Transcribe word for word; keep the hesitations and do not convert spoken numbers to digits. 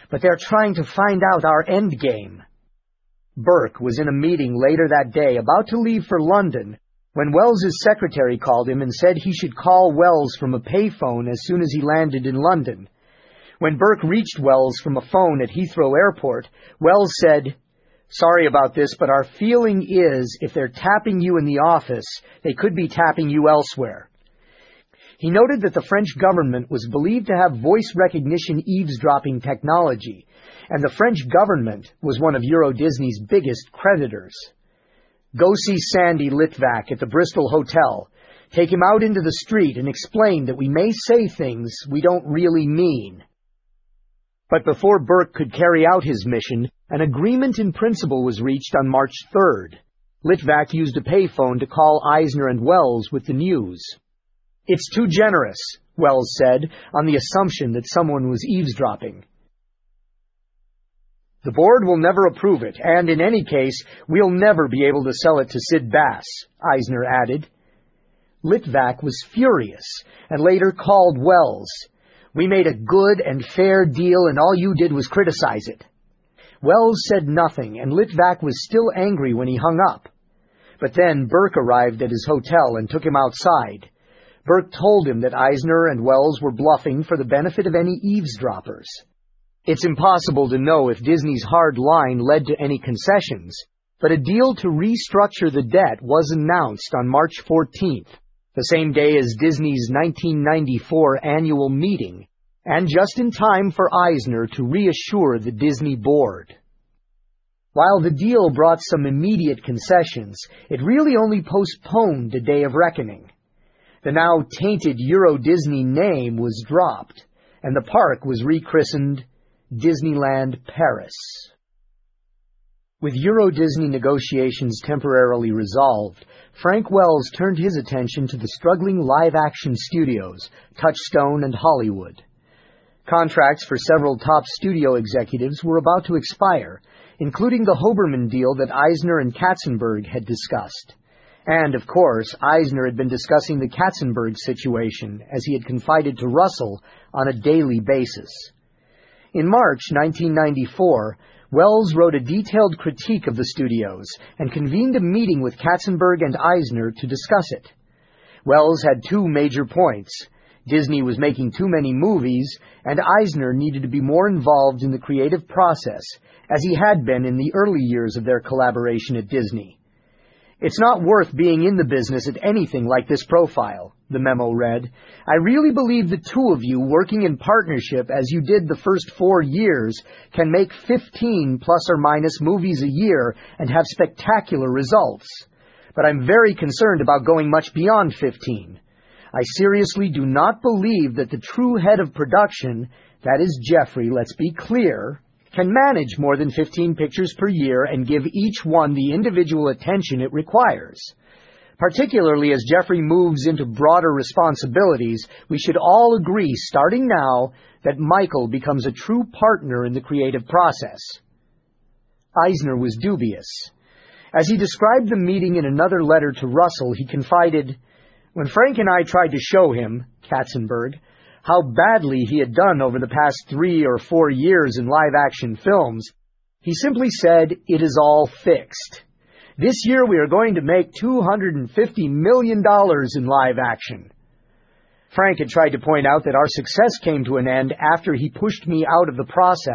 but they're trying to find out our endgame." Burke was in a meeting later that day, about to leave for London, when Wells's secretary called him and said he should call Wells from a payphone as soon as he landed in London. When Burke reached Wells from a phone at Heathrow Airport, Wells said, "Sorry about this, but our feeling is if they're tapping you in the office, they could be tapping you elsewhere." He noted that the French government was believed to have voice recognition eavesdropping technology, and the French government was one of Euro Disney's biggest creditors. "Go see Sandy Litvak at the Bristol Hotel. Take him out into the street and explain that we may say things we don't really mean." But before Burke could carry out his mission, an agreement in principle was reached on March third. Litvak used a payphone to call Eisner and Wells with the news. "It's too generous," Wells said, on the assumption that someone was eavesdropping. "The board will never approve it, and in any case, we'll never be able to sell it to Sid Bass," Eisner added. Litvak was furious, and later called Wells. "We made a good and fair deal, and all you did was criticize it." Wells said nothing, and Litvak was still angry when he hung up. But then Burke arrived at his hotel and took him outside. Burke told him that Eisner and Wells were bluffing for the benefit of any eavesdroppers. It's impossible to know if Disney's hard line led to any concessions, but a deal to restructure the debt was announced on March fourteenth, the same day as Disney's nineteen ninety-four annual meeting, and just in time for Eisner to reassure the Disney board. While the deal brought some immediate concessions, it really only postponed the day of reckoning. The now tainted Euro Disney name was dropped, and the park was rechristened Disneyland Paris. With Euro Disney negotiations temporarily resolved, Frank Wells turned his attention to the struggling live-action studios, Touchstone and Hollywood. Contracts for several top studio executives were about to expire, including the Hoberman deal that Eisner and Katzenberg had discussed. And, of course, Eisner had been discussing the Katzenberg situation, as he had confided to Russell, on a daily basis. In March nineteen ninety-four, Wells wrote a detailed critique of the studios and convened a meeting with Katzenberg and Eisner to discuss it. Wells had two major points. Disney was making too many movies, and Eisner needed to be more involved in the creative process, as he had been in the early years of their collaboration at Disney. "It's not worth being in the business at anything like this profile," the memo read. "I really believe the two of you working in partnership as you did the first four years can make fifteen plus or minus movies a year and have spectacular results. But I'm very concerned about going much beyond fifteen. I seriously do not believe that the true head of production, that is Jeffrey, let's be clear, can manage more than fifteen pictures per year and give each one the individual attention it requires. Particularly as Jeffrey moves into broader responsibilities, we should all agree, starting now, that Michael becomes a true partner in the creative process." Eisner was dubious. As he described the meeting in another letter to Russell, he confided, "When Frank and I tried to show him, Katzenberg, how badly he had done over the past three or four years in live-action films, he simply said, 'It is all fixed. This year we are going to make two hundred fifty million dollars in live-action.' Frank had tried to point out that our success came to an end after he pushed me out of the process